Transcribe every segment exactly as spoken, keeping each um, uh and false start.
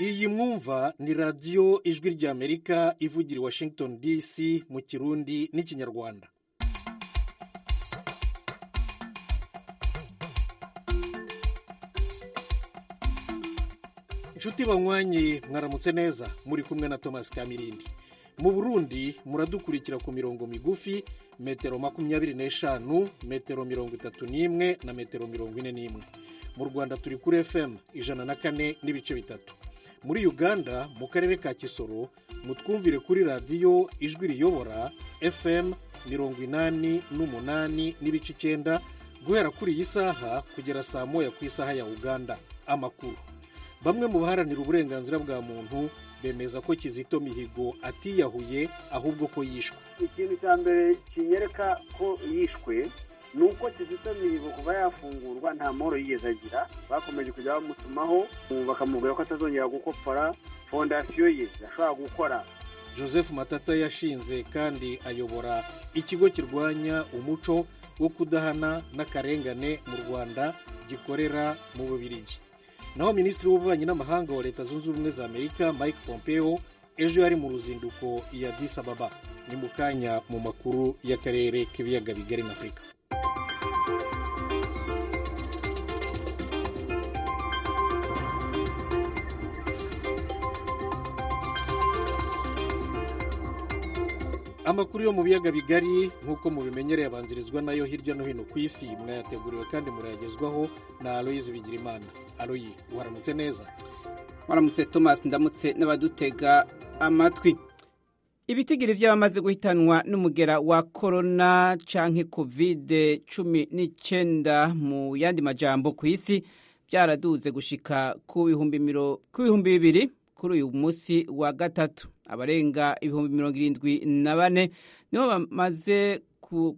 iyi mwumva ni radiyo ijwi ry'Amerika ivugira i Washington D C mu Kirundi n'Ikinyarwanda. Inshuti banywanyi mwaramutse neza, muri kumwe na Thomas Kamirindi. Mu Burundi muradukurikira ku mirongo migufi metero makumyabiri n'eshanu, metero mirongo itatu n'imwe na metero mirongo ine n'imwe. Mu Rwanda turi kuri F M ijana na kane n'ibice bitatu. Muri Uganda mu karere ka Kisoro mutwumvire kuri radiyo ijwi riyobora F M mirongo inani n'umunani n'ibice icyenda guhera kuri iyi saha kugera saa moya ku isaha ya Uganda. Amakuru. Bamwe mu baharanira uburenganzira bwa muntu bemeza ko Kizito Mihigo atiyahuye ahubwo ko yishwe. Ikintu cya mbere kinyereka ko yishwe nuko Kizito Mihigo kuba yafungurwa nta moro yigeze agira, bakomeje kujya bamutumaho bakamubwira ko atazongera gukopfora fondasiyo ye yashobora gukora. Joseph Matata yashinze kandi ayobora ikigo kirwanya umuco wo kudahana n'akarengane mu Rwanda gikorera mu Bubiligi. Naho Minisitiri w'Ububanyi n'Amahanga wa Leta Zunze Ubumwe za Amerika Mike Pompeo ejo yari mu ruzinduko i Addis Ababa. Ni mu kanya mu makuru y'akarere k'ibiyaga bigari na Afurika. Amakuru yo mu biyaga bigari nk'uko mubimenyereye abanzirizwa nayo hirya no hino ku isi, mwayateguriwe kandi murayagezwaho na Aloyizi Bigirimana. Aloyi, waramutse neza? Waramutse Thomas, ndamutse n'abadutega amatwi. Ibitigiri by'abamaze guhitanwa n'umugera wa corona canke covid cumi n'icyenda mu yandi majambo ku isi byaraduze gushika ku bihumbi bibiri kuri uyu munsi wa gatatu. Abarenga ibihumbi mirongo irindwi na bane nibo bamaze ku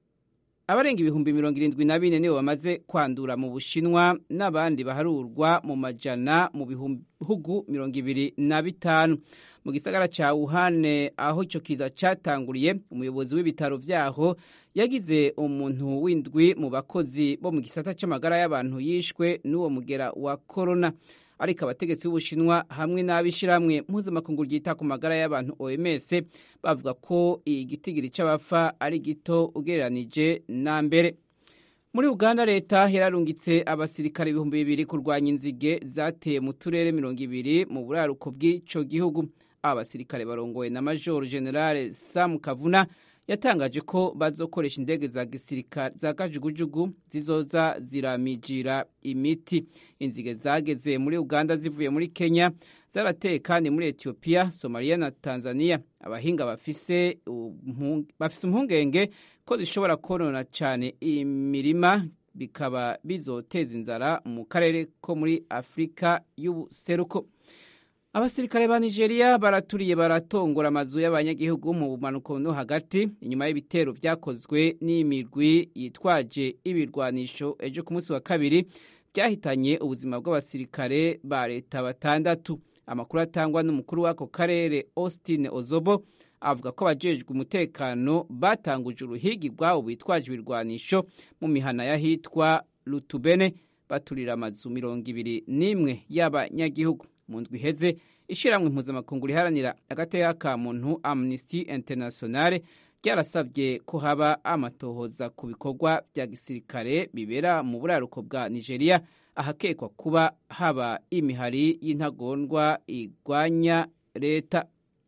abarenga ibihumbi mirongo irindwi na bine nibo bamaze kwandura mu Bushinwa, n'abandi baharurwa mu majana mu bihugu mirongo ibiri na bitanu. Mu gisagara ca Wuhan aho ico kiza catanguriye, umuyobozi w'ibitaro vyaho yagize umuntu w'indwi mu bakozi bo mu gisata c'amagara y'abantu yishwe n'uwo mugera wa corona. Ariko abategetsi b'Ubushinwa hamwe n'abishiramwe mpuzamakungu ryita ku magara y'abantu O M S bavuga ko igitigiri c'abafa ari gito ugereranije na mbere. Muri Uganda leta yararungitse abasirikare ibihumbi bibiri kurwanya inzige zateye mu turere mirongo ibiri mu buraruko bw'ico gihugu. Abasirikare barongowe na Major General Sam Kavuna yatangaje ko bazokoresha indege za gisirikare za kajugujugu zizoza ziramijira imiti. Inzige zageze muri Uganda zivuye muri Kenya, zarateye kandi muri Ethiopia, Somalia na Tanzania. Abahinga bafise bafise impungenge ko zishobora konona cyane imirima, bikaba bizoteza inzara mu karere ko muri Afrika y'ubuseruko. Abasirikare ba Nigeria baraturiye baratongora amazu y'abanyagihugu mu bumanuko no hagati inyuma y'ibitero vyakozwe n'imirwi yitwaje ibirwanisho ejo ku munsi wa kabiri byahitanye ubuzima bw'abasirikare ba leta batandatu. Amakuru atangwa n'umukuru w'ako karere Austin Ozobo avuga ko abajejwe umutekano batanguje uruhigi rwabo bitwaje ibirwanisho mu mihana y'ahitwa Lutubene baturira amazu mirongo ibiri n'imwe y'abanyagihugu. Mu ndwi iheze ishiramwe mpuzamakungu riharanira agateka ka muntu Amnesty International ryarasabye ko haba amatohoza ku bikorwa bya gisirikare bibera mu buraruko bwa Nigeria ahakekwa kuba haba imihari y'intagondwa igwanya leta.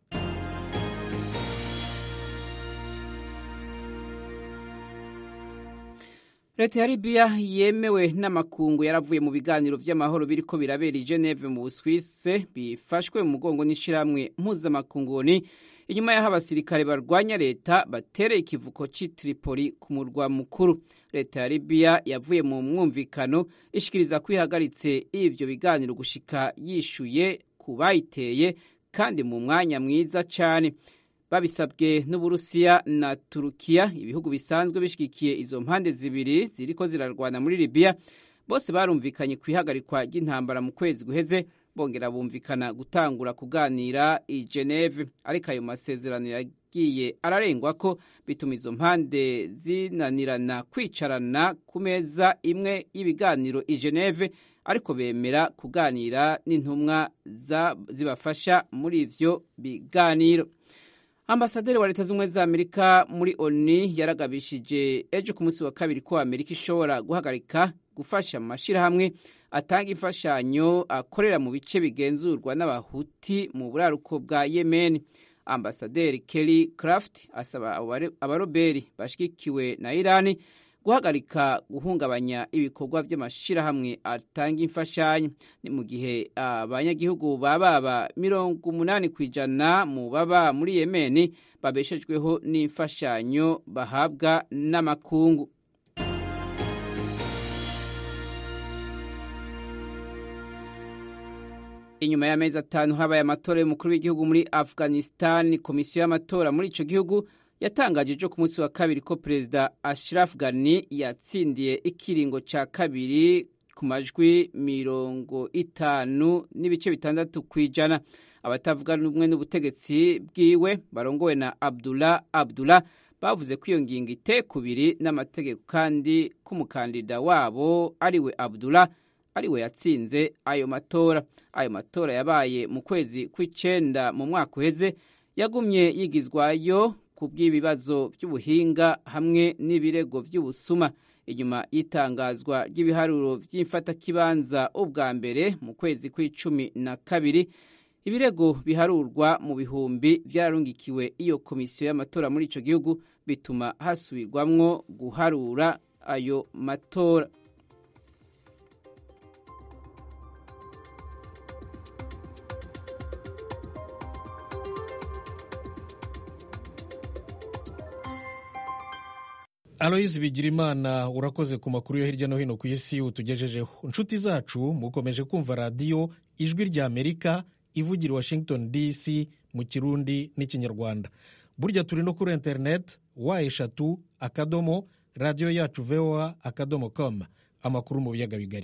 Leta ya Libya yemewe n'amakungu yaravuye mu biganiro vy'amahoro biriko birabera i Geneve mu Busuwise bifashwe mu mugongo n'ishiramwe mpuzamakungu ni inyuma y'aho abasirikare barwanya leta batereye ikivuko c'i Tripoli ku murwa mukuru. Leta ya Libya yavuye mu mwumvikano ishikiriza kwihagaritse ivyo biganiro gushika yishuye ku bayiteye kandi mu mwanya mwiza cane. Babisabwe n'Uburusiya na Turukiya, ibihugu bisanzwe bishigikiye izo mpande zibiri ziriko zirarwana muri Libya, bose barumvikanye kwihagarikwa ry'intambara mu kwezi guheze, bongera bumvikana gutangura kuganira i Geneve. Ariko ayo masezerano yagiye ararengwa ko bituma izo mpande zinanirana kwicarana ku meza imwe y'ibiganiro i Geneve, ariko bemera kuganira n'intumwa zibafasha muri ivyo biganiro. Ambasaderi wa Leta Zunze za Amerika muri O N U yaragabishije ejo ku munsi wa kabiri ko Amerika ishobora guhagarika gufasha mu mashirahamwe atanga imfashanyo akorera mu bice bigenzurwa n'abahuti mu buraruko bwa Yemen. Ambasaderi Kelly Craft asaba abaroberi bashigikiwe na Irani guhagarika guhungabanya ibikorwa by'amashirahamwe atanga imfashanyo. Ni mu gihe abanyagihugu bababa mirongo umunani kwijana mu baba muri Yemen babeshejweho n'imfashanyo bahabwa n'amakungu. Inyuma y'amezi atanu habaye amatora y'umukuru w'igihugu muri Afghanistan, komisiyo y'amatora muri ico gihugu yatangaje ejo ku munsi wa kabiri ko Perezida Ashraf Ghani yatsindiye ikiringo ca kabiri ku majwi mirongo itanu n'ibice bitandatu kwijana. Abatavuga rumwe n'ubutegetsi bwiwe barongowe na Abdullah Abdullah bavuze ko iyo ngingo iteye kubiri n'amategeko kandi k'umukandida wabo ariwe Abdullah ariwe yatsinze ayo matora. Ayo matora yabaye mu kwezi kw'icenda mu mwaka uheze, yagumye yigizwayo ku bw'ibibazo by'ubuhinga hamwe n'ibirego by'ubusuma. Inyuma y'itangazwa ry'ibiharuro by'imfatakibanza ubwa mbere mu kwezi kw'icumi na kabiri, ibirego biharurwa mu bihumbi byararungikiwe iyo komisiyo y'amatora muri ico gihugu, bituma hasubirwamwo guharura ayo matora. Aloise Bigirimana, urakoze ku makuru yo hirya no hino ku isi utugejejeho. Inshuti zacu mukomeje kumva radiyo Ijwi rya Amerika ivugira Washington D C mu Kirundi n'Ikinyarwanda. Burya turi no kuri internet wa eshatu akadomo radio yacu V O A akadomo com. Amakuru mu biyaga bigari.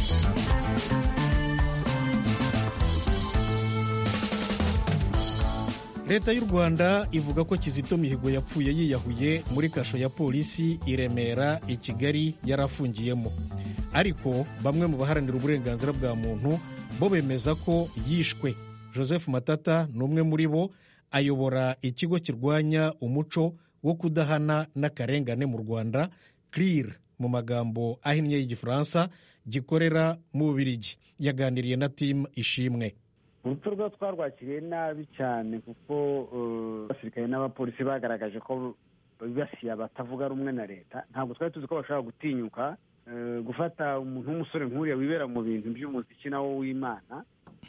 Leta y'u Rwanda ivuga ko Kizito Mihigo yapfuye yiyahuye muri kasho ya polisi i Remera i Kigali yarafungiyemo. Ariko bamwe mu baharanira uburenganzira bwa muntu bo bemeza ko yishwe. Joseph Matata n'umwe muri bo, ayobora ikigo kirwanya umuco wo kudahana n'akarengane mu Rwanda, CLIR mu magambo ahinnye y'Igifaransa, gikorera mu Bubiligi. Yaganiriye na Tim Ishimwe. urupfu rwo twarwakiriye nabi cyane kuko abasirikare n'abapolisi bagaragaje ko bibasiye abatavuga rumwe na leta. Ntabwo twari tuzi ko bashobora gutinyuka gufata umuntu w'umusore nk'uriya wibera mu bintu by'umuziki nawo w'Imana,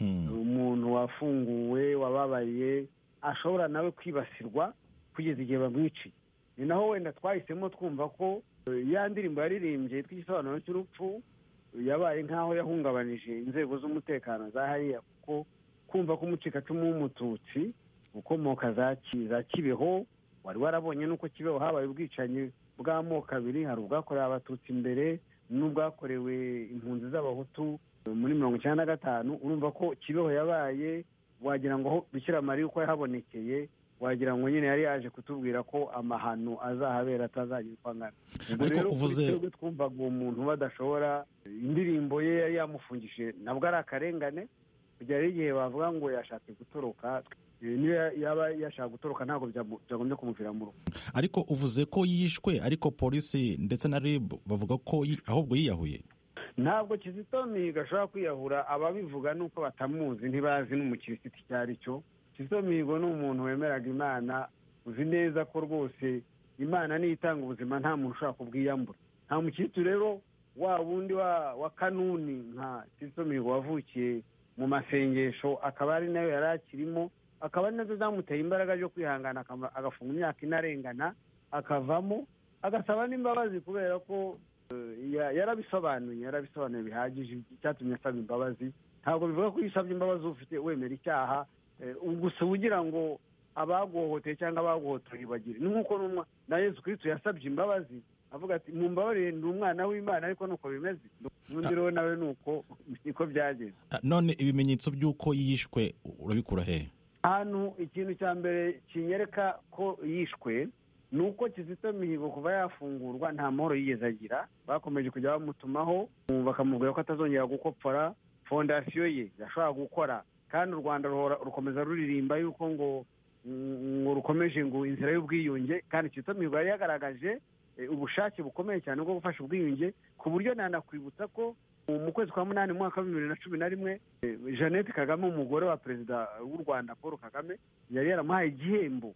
umuntu wafunguwe wababariye ashobora nawe kwibasirwa kugeza igihe bamwiciye. Ni naho wenda twahisemo twumva ko ya ndirimbo yaririmbye yitwa Igisobanuro cy'urupfu yabaye nk'aho yahungabanije inzego z'umutekano za hariya, kuko kumva ko umucikacumu w'umututsi ukomoka za Kibeho, wari warabonye nuko Kibeho habaye ubwicanyi bw'amoko abiri, hari ubwakorewe abatutsi imbere n'ubwakorewe impunzi z'abahutu muri mirongo icyenda na gatanu. Urumva ko Kibeho yabaye, wagira ngo Bikira Mariya uko yahabonekeye, wagira ngo nyine yari yaje kutubwira ko amahano azahabera atazagira uko angana. Ubwo rero twebwe twumvaga uwo muntu badashobora, indirimbo ye yari yamufungishije, nabwo ari akarengane. Kugera igihe bavuga ngo yashatse gutoroka, niyo yaba yashaka gutoroka ntabwo byagombye kumuvira mu rugo. Ariko uvuze ko yishwe, ariko polisi ndetse na R I B bavuga ko ahubwo yiyahuye. Ntabwo Kizito Mihigo ashobora kwiyahura, ababivuga nuko batamuzi, ntibazi n'umukirisitu icyo ari cyo. Kizito Mihigo ni umuntu wemeraga Imana, uzi neza ko rwose Imana niyo itanga ubuzima, nta muntu ushobora kubwiyambura. Nta mukirisitu rero wa wundi wa, wa kanuni nka Kizito Mihigo wavukiye mu masengesho, akaba ari nayo yari akirimo, akaba ari nazo zamuteye imbaraga zo kwihangana agafunga imyaka inarengana, akavamo agasaba n'imbabazi kubera ko yarabisobanuye yarabisobanuye bihagije icyatumye asaba imbabazi. Ntabwo bivuga ko yisabye imbabazi ufite wemera icyaha gusa ugira ngo abaguhohoteye cyangwa abaguhotoye bagire. Ni nk'uko na Yesu Kristo yasabye imbabazi avuga ati mumbabarire ndi umwana w'Imana, ariko nuko bimeze. N'undi rero nawe nuko niko byageze. None ibimenyetso by'uko yishwe urabikura he? ahantu ikintu cya mbere kinyereka ko yishwe ni uko Kizito Mihigo kuva yafungurwa nta mahoro yigeze agira. Bakomeje kujya bamutumaho bakamubwira ko atazongera gukopfora fondasiyo ye yashobora gukora, kandi u Rwanda rukomeza ruririmba yuko ngo ngo rukomeje ngo inzira y'ubwiyunge, kandi Kizito Mihigo yari yagaragaje ubushake bukomeye cyane bwo gufasha ubwiyunge, ku buryo nanakwibutsa ko mu kwezi kwa munani mu mwaka wa bibiri na cumi na rimwe Jeannette Kagame, umugore wa perezida w'u Rwanda Paul Kagame, yari yaramuhaye igihembo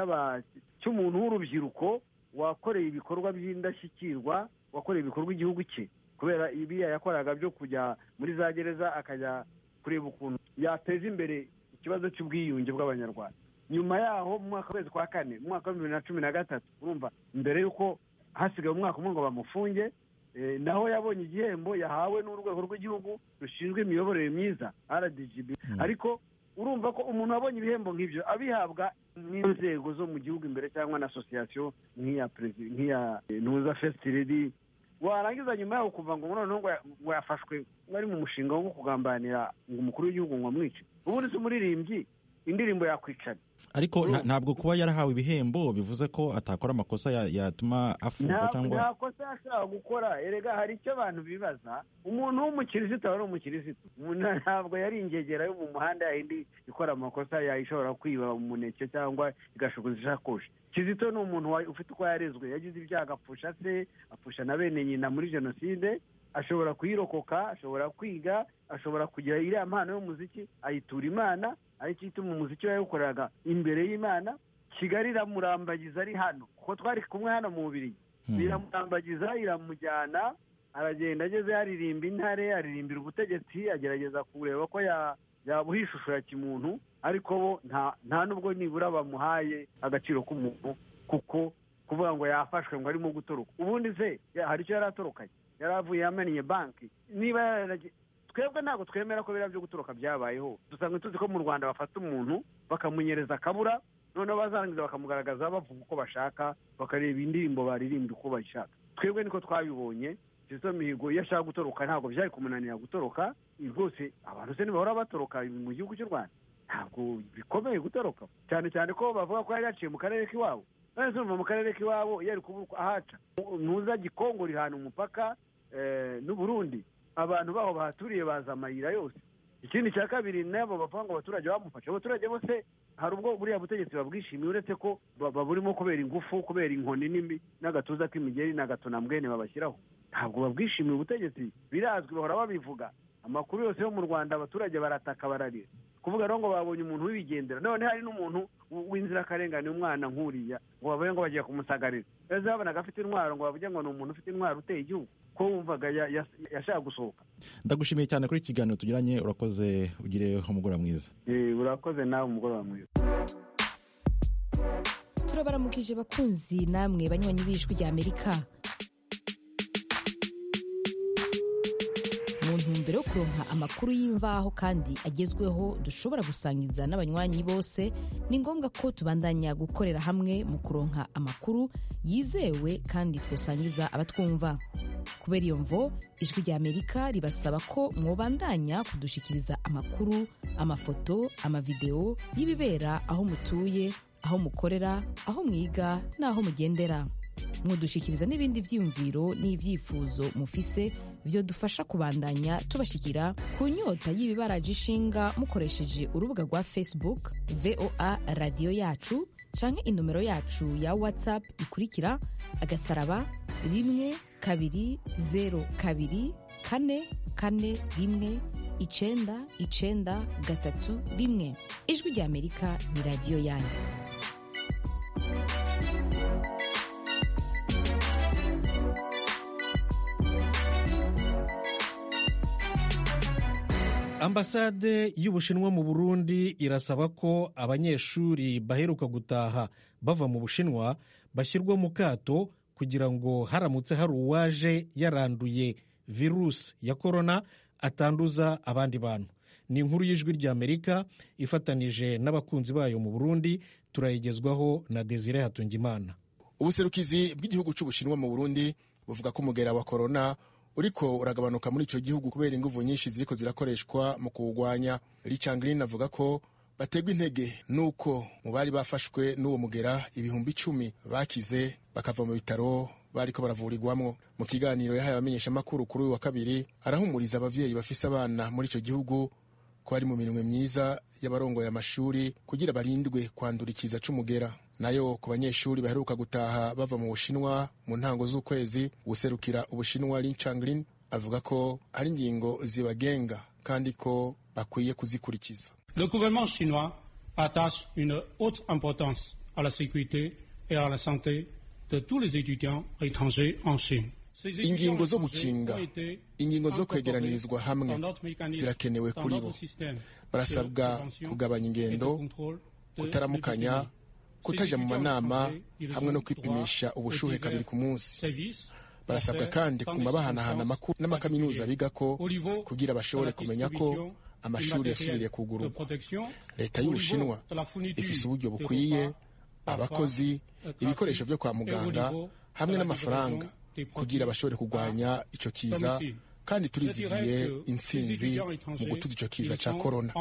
cy'umuntu w'urubyiruko wakoreye ibikorwa by'indashyikirwa, wakoreye ibikorwa igihugu cye, kubera ibiya yakoraga byo kujya muri za gereza akajya kureba ukuntu yateza imbere ikibazo cy'ubwiyunge bw'abanyarwanda. Nyuma yaho mu mwaka w'ukwezi kwa kane mu mwaka wa bibiri na cumi na gatatu, urumva mbere y'uko hasigaye umwaka umwe ngo bamufunge, naho yabonye igihembo yahawe n'urwego rw'igihugu rushinzwe imiyoborere myiza R D G B. Ariko urumva ko umuntu wabonye ibihembo nk'ibyo abihabwa n'inzego zo mu gihugu imbere cyangwa na association nk'iya president nk'iya Ntuza First Lady, warangiza nyuma yaho kuva ngo noneho ngo yafashwe bari mu mushinga wo kugambanira ngo umukuru w'igihugu ngo amwice. Ubundi se umuririmbyi indirimbo yakwicana. Ariko ntabwo kuba yarahawe ibihembo bivuze ko atakora amakosa yatuma afungwa cyangwa nta kosa yashaka gukora. Erega hari icyo abantu bibaza, umuntu w'umukirisitu aba ari umukirisitu, ntabwo yari ingegera yo mu muhanda yindi ikora amakosa yayishobora kwiba umuneke cyangwa igashuguza ishakoshi. Kizito ni umuntu ufite uko yarezwe, yagize ibyaha agapfusha se, apfusha na bene nyina muri jenoside, ashobora kuyirokoka, ashobora kwiga, ashobora kugira iriya mpano y'umuziki ayitura Imana, ari cyo ituma umuziki yawukoreraga imbere y'Imana. Kigali iramurambagiza ari hano kuko twari kumwe hano mu Bubiligi, iramurambagiza iramujyana, aragenda ageze yaririmba intare, aririmbira ubutegetsi, agerageza kureba ko yabuha ishusho ya kimuntu, ariko bo nta nubwo nibura bamuhaye agaciro k'umuntu, kuko kuvuga ngo yafashwe ngo arimo gutoroka. Ubundi se hari icyo yari atorokanye? Yari avuye yamennye banki. Niba twebwe ntabwo twemera ko biriya byo gutoroka byabayeho. Dusanga tuzi ko mu Rwanda bafata umuntu bakamunyereza akabura, noneho bazarangiza bakamugaragaza bavuga uko bashaka, bakareba indirimbo baririmba uko bashaka. Twebwe niko twabibonye. Kizito Mihigo iyo ashaka gutoroka ntabwo byari kumunanira gutoroka. Rwose abantu se ntibahora batoroka mu gihugu cy'u Rwanda, ntabwo bikomeye gutoroka, cyane cyane ko bavuga ko yari yaciye mu karere k'iwabo. None se mu karere k'iwabo yari kubuka ahaca Ntuza Gikongo rihana umupaka n'u Burundi, abantu baho bahaturiye baza amayira yose. Ikindi cya kabiri, nabo bavuga ngo abaturage bamufashe. Abaturage bose hari ubwo buriya butegetsi babwishimiye, uretse ko baburimo kubera ingufu, kubera inkoni n'imbi n'agatuza k'imigeri n'agatonambwene babashyiraho. Ntabwo babwishimiye ubutegetsi, birazwi, bahora babivuga. Amakuru yose yo mu Rwanda abaturage barataka bararira, kuvuga rero ngo babonye umuntu w'ibigendera. None hari n'umuntu w'inzirakarengane, umwana nk'uriya, ngo bavuge ngo bagiye kumusagarira. Ese babonaga afite intwaro ngo bavuge ngo ni umuntu ufite intwaro uteye igihugu, ko wumvaga yashaka gusohoka. Ndagushimiye cyane kuri iki kiganiro tugiranye, urakoze, ugire umugoroba mwiza. Eh, urakoze nawe, umugoroba mwiza. Turabaramukije bakunzi namwe banywanyi b'Ijwi rya Amerika. Mu ntumbero yo kuronka amakuru y'imvaho kandi agezweho dushobora gusangiza n'abanywanyi bose, ni ngombwa ko tubandanya gukorera hamwe mu kuronka amakuru yizewe kandi twosangiza abatwumva. Kubera iyo mvo, Ijwi rya Amerika ribasaba ko mwobandanya kudushikiriza amakuru, amafoto, amavideo y'ibibera aho mutuye, aho mukorera, aho mwiga n'aho mugendera. Mwodushikiriza n'ibindi vyiyumviro n'ivyifuzo mufise vyo dufasha kubandanya tubashikira ku nyota y'ibibaraje ishinga mukoresheje urubuga rwa Facebook V O A Radio Yacu, canke inomero yacu ya WhatsApp ikurikira agasaraba rimwe kabiri zero kabiri kane kane rimwe icenda icenda gatatu rimwe. Ijwi rya Amerika ni radio yanyu. Ambasade y'Ubushinwa mu Burundi irasaba ko abanyeshuri baheruka gutaha bava mu Bushinwa bashyirwa mu kato kugira ngo haramutse hari uwaje yaranduye virusi ya korona atanduza abandi bantu. Ni inkuru y'Ijwi rya Amerika ifatanije n'abakunzi bayo mu Burundi, turayigezwaho na Desire Hatungimana. Ubuserukizi bw'igihugu cy'Ubushinwa mu Burundi buvuga ko umugera wa korona uriko uragabanuka muri ico gihugu kubera inguvu nyinshi ziriko zirakoreshwa mu kuwugwanya. Richard Green avuga ko bategwa intege nuko mu bari bafashwe n'uwo mugera ibihumbi icumi bakize bakava mu bitaro bariko baravurirwamwo. Mu kiganiro yahaye abamenyeshamakuru kuri uyu wa kabiri, arahumuriza abavyeyi bafise abana muri ico gihugu ko ari mu minwe myiza y'abarongoye amashuri kugira barindwe kwandura ikiza c'umugera. Nayo ku banyeshuri baheruka gutaha bava mu Bushinwa mu ntango z'ukwezi, userukira Ubushinwa Lin Changlin avuga ko ari ingingo zibagenga kandi ko bakwiye kuzikurikiza. Le gouvernement chinois attache une haute importance à la sécurité et à la santé de tous les étudiants étrangers en Chine. Ingingo zo gukinga, ingingo zo kwegeranirizwa hamwe zirakenewe kuri bo. Barasabwa kugabanya ingendo, kutaramukanya, kutaja mu manama hamwe no kwipimisha ubushuhe kabiri ku munsi. Barasabwa kandi kuguma bahanahana amakuru n'amakaminuza bigako kugira bashobore kumenya ko amashuri yasubiriye kugururwa. Leta y'Ubushinwa ifise uburyo bukwiye, abakozi, ibikoresho vyo kwa muganga hamwe n'amafaranga kugira bashobore kugwanya ico kiza, kandi turizigiye intsinzi mu gutuza ico kiza ca corona.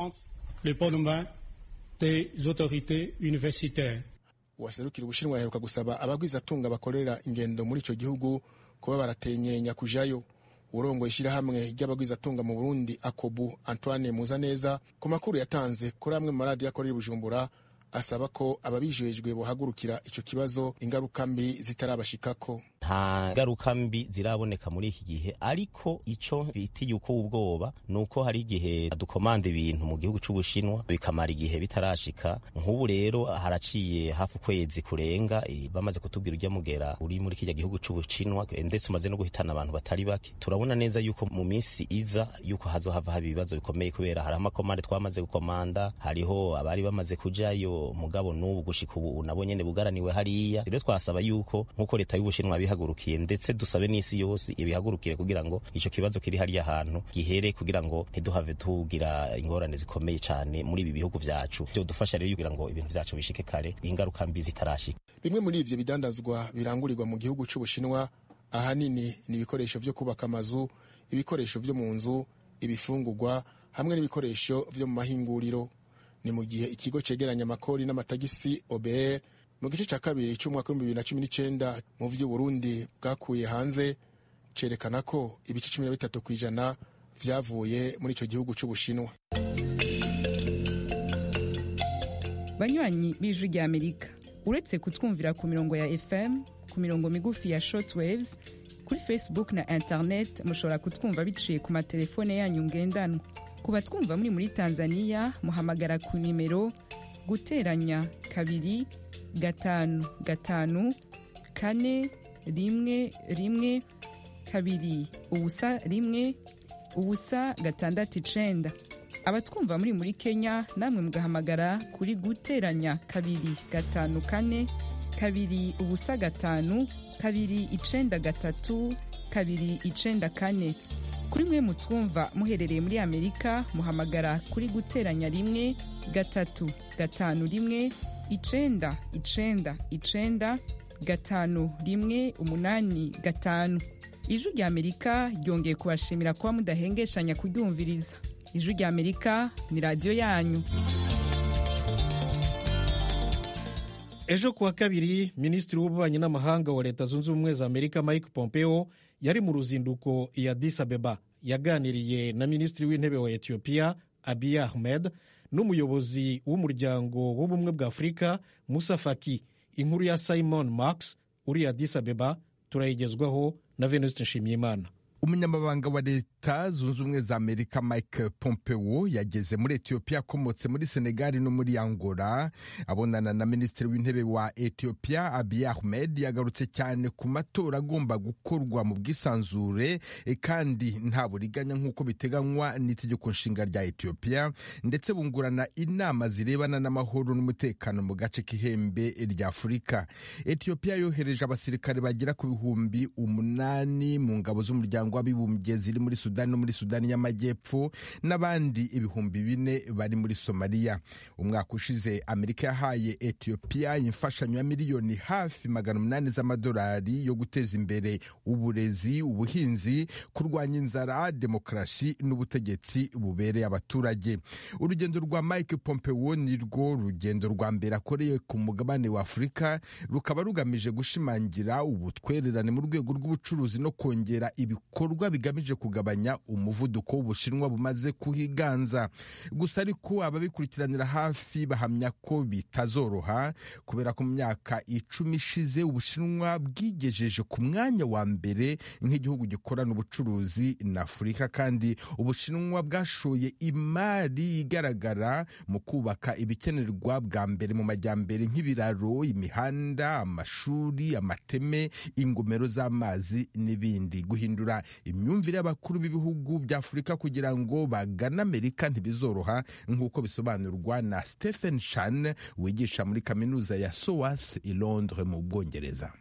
Uwaserukira Ubushinwa yaheruka gusaba abagwizatunga bakorera ingendo muri ico gihugu kuba baratenyenya kujayo. Urongo ishirahamwe ry'abagwizatunga mu Burundi Akobu Antoine Muzaneza ku makuru yatanze kuri amwe mu maradiyo akorera Bujumbura asaba ko ababijejwe bohagurukira ico kibazo, ingaruka mbi zitarabashikako. Nta ngaruka mbi ziraboneka muri iki gihe, ariko ico bitiye uko ubwoba nuko hari igihe dukomanda ibintu mu gihugu c'Ubushinwa bikamara igihe bitarashika. Nk'ubu rero haraciye hafi ukwezi kurenga bamaze kutubwira urya mugera uri muri kijya gihugu c'Ubushinwa, ndetse umaze no guhitana abantu batari bake. Turabona neza yuko mu minsi iza yuko hazohava haba ibibazo bikomeye, kubera hari amakomande twamaze gukomanda, hariho abari bamaze kujayo mugabo n'ubu gushika ubu nabo nyene bugaraniwe hariya. Rero twasaba yuko nk'uko leta y'Ubushinwa bihagurukiye, ndetse dusabe n'isi yose ibihagurukire kugira ngo ico kibazo kiri hariya hantu gihere, kugira ngo ntiduhave tugira ingorane zikomeye cyane muri ibi bihugu vyacu. Byo dufasha rero kugira ngo ibintu vyacu bishike kare, ingaruka mbi zitarashika. Bimwe muri ivyo bidandazwa birangurirwa mu gihugu c'Ubushinwa ahanini ni ibikoresho vyo kubaka amazu, ibikoresho vyo mu nzu, ibifungurwa hamwe n'ibikoresho vyo mu mahinguriro. Ni mu gihe ikigo cegeranya amakori n'amatagisi O B R mu gice ca kabiri c'umwaka w'ibihumbi bibiri na cumi n'icenda mu vyo Burundi bwakuye hanze cerekana ko ibice cumi na bitatu kw'ijana vyavuye muri ico gihugu c'Ubushinwa. Banywanyi b'Ijwi rya Amerika, uretse kutwumvira ku mirongo ya F M, ku mirongo migufi ya shortwaves, kuri Facebook na internet mushobora kutwumva biciye ku matelefone yanyu ngendanwa. Ku batwumva muri muri Tanzania muhamagara ku nimero guteranya kabiri gatanu gatanu kane rimwe rimwe kabiri ubusa rimwe ubusa gatandatu icenda. Abatwumva muri muri Kenya namwe mugahamagara kuri guteranya kabiri gatanu kane kabiri ubusa gatanu kabiri icenda gatatu kabiri icenda kane. Kuri mwe mutwumva muherereye muri Amerika muhamagara kuri guteranya rimwe gatatu gatanu rimwe icenda icenda icenda gatanu rimwe umunani gatanu. Ijwi rya Amerika ryongeye kubashimira kuba mudahengeshanya kuryumviriza. Ijwi rya Amerika ni radio yanyu. Ejo kuwa kabiri Minisitiri w'Ububanyi n'Amahanga wa Leta Zunze Ubumwe za Amerika Mike Pompeo yari mu ruzinduko i Addis Abeba. Yaganiriye na Minisitiri w'Intebe wa Ethiopia Abiy Ahmed n'umuyobozi w'umuryango w'ubumwe bwa Afurika Musa Faki. Inkuru ya Simon Marks uri Addis Abeba turayigezwaho na Venuste Nshimiyimana. Umunyamabanga wa Leta Zunze Ubumwe za Amerika Mike Pompeo yageze muri Ethiopia akomotse muri Senegal no muri Angola. Abonana na Minisitiri w'Intebe wa Ethiopia Abiy Ahmed yagarutse cyane ku matora agomba gukorwa mu bwisanzure kandi nta buriganya nk'uko biteganywa n'itegeko nshinga rya Ethiopia, ndetse bungurana inama zirebana n'amahoro n'umutekano mu gace k'ihembe rya Afurika. Ethiopia yohereje abasirikare bagira ku bihumbi umunani mu ngabo z'umuryango z'umuryango w'abibumbye ziri muri Sudani no muri Sudani y'Amajyepfo n'abandi ibihumbi bine bari muri Somalia. Umwaka ushize Amerika yahaye Ethiopia imfashanyo ya miliyoni hafi magana umunani z'amadolari yo guteza imbere uburezi, ubuhinzi, kurwanya inzara, demokarasi n'ubutegetsi bubereye abaturage. Urugendo rwa Mike Pompeo ni rwo rugendo rwa mbere akoreye ku mugabane wa Afurika, rukaba rugamije gushimangira ubutwererane mu rwego rw'ubucuruzi no kongera ibikorwa bigamije kugabanya umuvuduko w'Ubushinwa bumaze kuhiganza. Gusa ariko ababikurikiranira hafi bahamya ko bitazoroha kubera ko mu myaka icumi ishize Ubushinwa bwigejeje ku mwanya wa mbere nk'igihugu gikorana ubucuruzi na Afurika, kandi Ubushinwa bwashoye imari igaragara mu kubaka ibikenerwa bwa mbere mu majyambere nk'ibiraro, imihanda, amashuri, amateme, ingomero z'amazi n'ibindi. Guhindura imyumvire y'abakuru b'ibihugu bya Afurika kugira ngo bagane Amerika ntibizoroha nk'uko bisobanurwa na Stephen Chan wigisha muri kaminuza ya S O A S i Londres mu Bwongereza.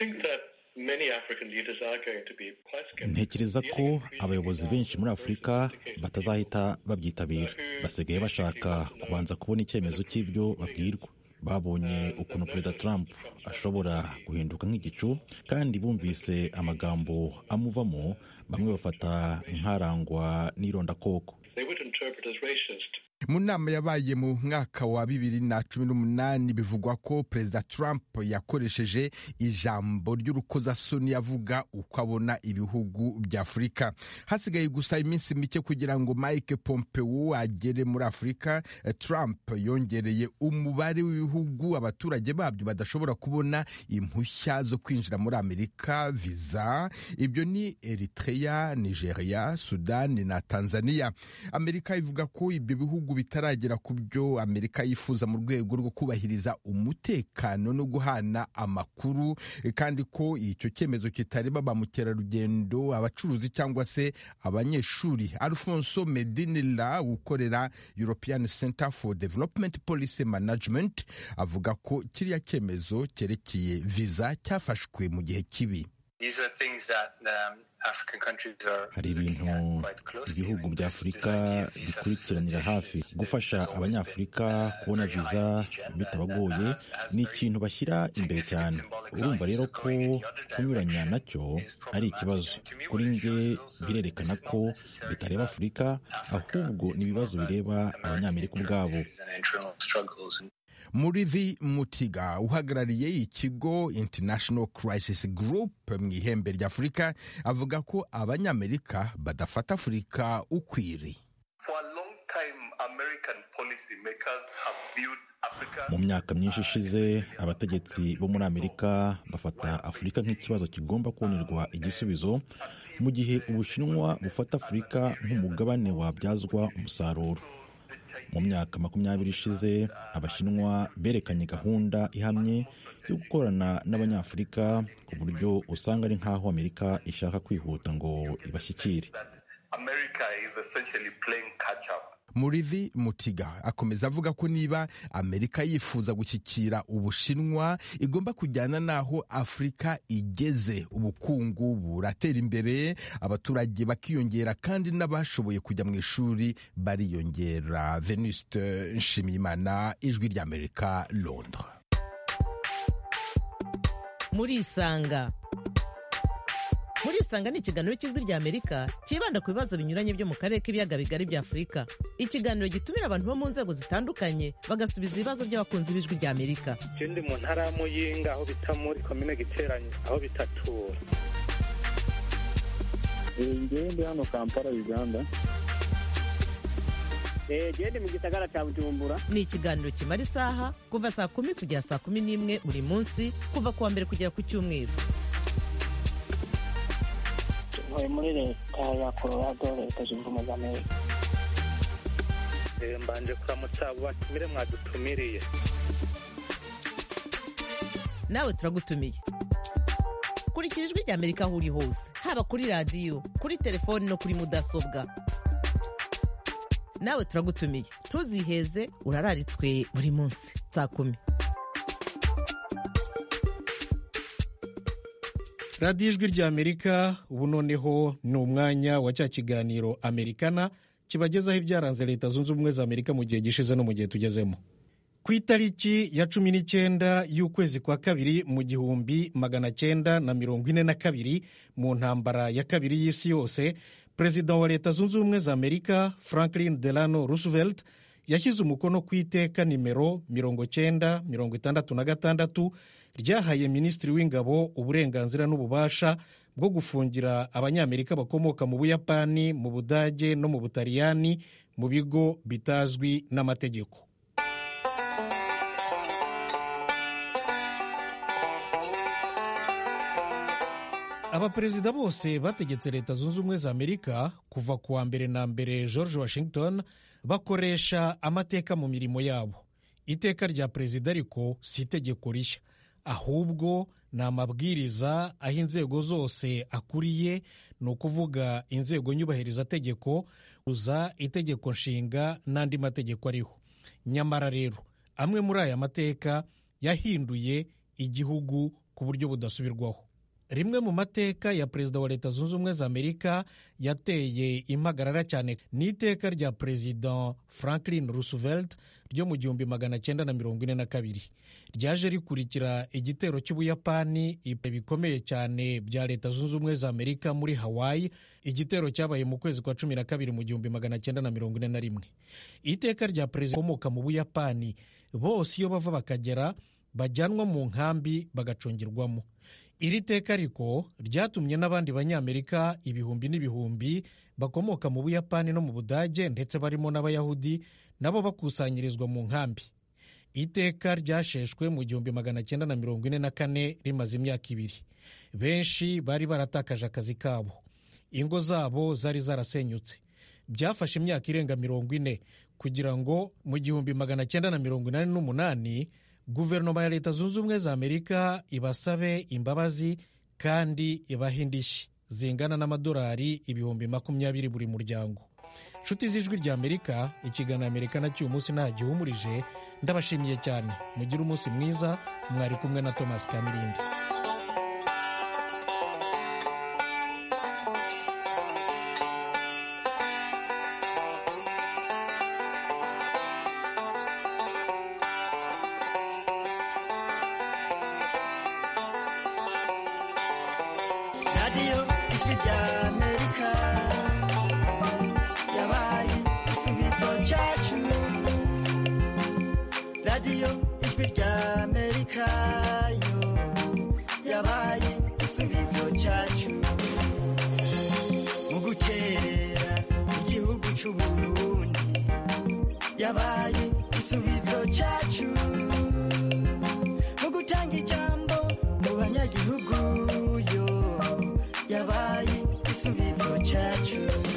Ntekereza ko abayobozi benshi muri Afurika batazahita babyitabira. Basigaye bashaka kubanza kubona icyemezo cy'ibyo babwirwa. Babonye ukuntu Perezida Trump ashobora guhinduka nk'igicu, kandi bumvise amagambo amuvamo, bamwe bafata nk'arangwa n'irondakoko. Mu nama yabaye mu mwaka wa bibiri na cumi n'umunani bivugwa ko Perezida Trump yakoresheje ijambo ry'urukozasoni avuga uko abona ibihugu bya Afurika. Hasigaye gusa iminsi mike kugira ngo Mike Pompeo agere muri Afurika. Trump yongereye umubare w'ibihugu abaturage babyo badashobora kubona impushya zo kwinjira muri Amerika, visa. Ibyo ni Eritrea, Nigeria, Sudan na Tanzania. Amerika ivuga ko ibyo bihugu bitaragera ku byo Amerika yifuza mu rwego rwo kubahiriza umutekano no guhana amakuru, kandi ko icyo cyemezo kitareba ba mukerarugendo, abacuruzi cyangwa se abanyeshuri. Alfonso Medinilla ukorera European Center for Development Policy Management avuga ko kiriya cyemezo cyerekeye visa cyafashwe mu gihe kibi. Hari ibintu ibihugu bya Afurika bikurikiranira hafi. Gufasha abanyafurika kubona viza bitabagoye ni ikintu bashyira imbere cyane. Urumva rero ko kunyuranya nacyo ari ikibazo. Kuri nge birerekana ko bitareba Afurika, ahubwo ni ibibazo bireba abanyamerika ubwabo. Murithi Mutiga uhagarariye ikigo International Crisis Group mu ihembe rya Afurika avuga ko abanyamerika badafata Afurika ukwiri. Mu myaka myinshi ishize abategetsi bo muri Amerika bafata Afurika nk'ikibazo kigomba kubonerwa igisubizo, mu gihe Ubushinwa bufata Afurika nk'umugabane wabyazwa umusaruro. Mu myaka makumyabiri ishize Abashinwa berekanye gahunda ihamye yo gukorana n'Abanyafurika ku buryo usanga ari nk'aho Amerika ishaka kwihuta ngo ibashyikire. Murithi Mutiga akomeza avuga ko niba Amerika yifuza gushyikira Ubushinwa igomba kujyana n'aho Afurika igeze. Ubukungu buratera imbere, abaturage bakiyongera, kandi n'abashoboye kujya mu ishuri bariyongera. Venuste Nshimiyimana, Ijwi ry'Amerika, Londres. Muri Isanga. Muri Isanga ni ikiganiro cy'Ijwi ry'Amerika kibanda ku bibazo binyuranye byo mu karere k'ibiyaga bigari bya Afurika. Ikiganiro gitumira abantu bo mu nzego zitandukanye bagasubiza ibibazo by'abakunzi b'Ijwi ry'Amerika. Je ndi mu ntara ya Muyinga aho bita muri komine Giteranyi aho bitatura. Ngewe ndi hano Kampala, Uganda. Gende mu gisagara cya Bujumbura. Ni ikiganiro kimara isaha kuva saa kumi kugera saa kumi n'imwe buri munsi kuva kuwa mbere kugera ku Cyumweru. Ntuye muri leta ya Colorado, leta zunze ubumwe za Amerika. Mbanje kuramutsa abo batumire mwadutumiriye. Nawe turagutumiye. Kurikira Ijwi ry'Amerika aho uri hose, haba kuri radiyo, kuri telefoni no kuri mudasobwa. Nawe turagutumiye. Ntuziheze, urararitswe buri munsi saa kumi. radiyo ijwi ry'amerika ubu noneho ni umwanya wa cya kiganiro amerikana kibagezaho ibyaranze leta zunze ubumwe za amerika mu gihe gishize no mu gihe tugezemo. Ku itariki ya cumi n'icyenda y'ukwezi kwa kabiri mu gihumbi magana cyenda na mirongo ine na kabiri mu ntambara ya kabiri y'isi yose, perezida wa leta zunze ubumwe za amerika Franklin Delano Roosevelt yashyize umukono ku iteka nimero mirongo cyenda mirongo itandatu na gatandatu ryahaye minisitiri w'ingabo uburenganzira n'ububasha bwo gufungira abanyamerika bakomoka mu Buyapani, mu Budage no mu Butaliyani mu bigo bitazwi n'amategeko. Abaperezida bose bategetse leta zunze ubumwe za amerika kuva ku wa mbere na mbere George Washington bakoresha amateka mu mirimo yabo. Iteka rya perezida ariko si itegeko rishya, ahubwo ni amabwiriza aho inzego zose akuriye, ni ukuvuga inzego nyubahirizategeko, uza itegeko nshinga n'andi mategeko ariho. Nyamara rero amwe muri aya mateka yahinduye igihugu ku buryo budasubirwaho. Rimwe mu mateka ya perezida wa leta zunze ubumwe za amerika yateye impagarara cyane ni iteka rya perezida Franklin Roosevelt ryo mu gihumbi magana cyenda na mirongo ine na kabiri. Ryaje rikurikira igitero cy'Ubuyapani bikomeye cyane bya leta zunze ubumwe za amerika muri Hawaii, igitero cyabaye mu kwezi kwa cumi na kabiri mu gihumbi magana cyenda na mirongo ine na rimwe. Iteka rya perezida ukomoka mu Buyapani bose iyo bava bakagera bajyanwa mu nkambi bagacungirwamo. Iri teka ariko ryatumye n'abandi banyamerika ibihumbi n'ibihumbi bakomoka mu Buyapani no mu Budage ndetse barimo n'Abayahudi nabo bakusanyirizwa mu nkambi. Iteka ryasheshwe mu gihumbi magana cyenda na mirongo ine na kane rimaze imyaka ibiri. Benshi bari baratakaje akazi kabo, ingo zabo zari zarasenyutse. Byafashe imyaka irenga mirongo ine kugira ngo mu gihumbi magana cyenda na mirongo inani n'umunani guverinoma ya leta zunze ubumwe za amerika ibasabe imbabazi kandi ibahe indishyi zingana n'amadolari ibihumbi makumyabiri buri muryango. Nshuti z'ijwi rya amerika, ikiganiro amerikana cy'uyu munsi nta gihumurije. Ndabashimiye cyane, mugire umunsi mwiza. Mwari kumwe na Thomas Kamirindi. radiyo ijwi rya amerika yabaye igisubizo cyacu. radiyo ijwi rya amerika yo yabaye igisubizo cyacu mu guterera igihugu cy'u Burundi, yabaye igisubizo cyacu mu gutanga ijambo mu banyagihugu yo yabaye igisubizo cyacu.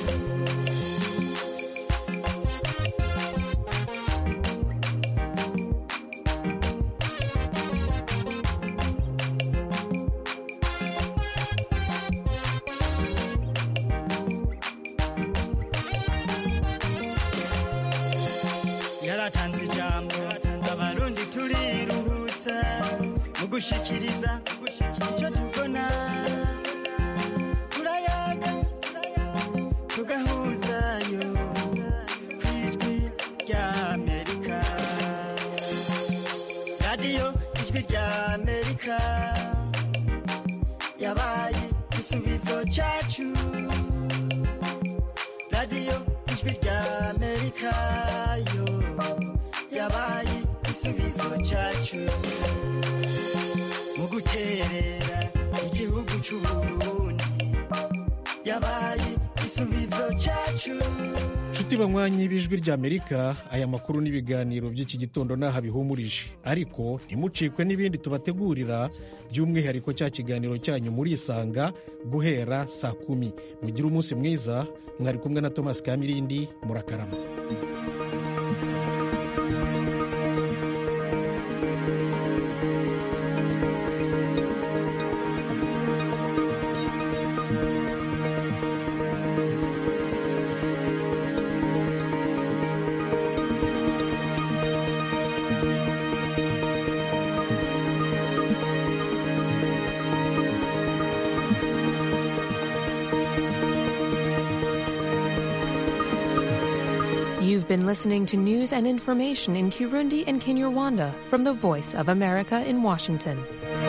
Yaratanze ijambo abarundi turiruhutsa mu gushikiriza icyo tubona, turayaga tugahuzayo ku ijwi rya amerika. radiyo ijwi rya amerika yabaye igisubizo cyacu. radiyo ijwi rya amerika yo yabaye igisubizo cyacu mu guterera igihugu cy'u Burundi, yabaye igisubizo cyacu. Nshuti banywanyi b'ijwi rya amerika, aya makuru n'ibiganiro by'iki gitondo naha bihumurije, ariko ntimucikwe n'ibindi tubategurira, by'umwihariko cya kiganiro cyanyu murisanga guhera saa kumi. Mugire umunsi mwiza. Mwari kumwe na Thomas Kamirindi. Murakarama. been listening to news and information in Kirundi and Kinyarwanda from the Voice of America in Washington.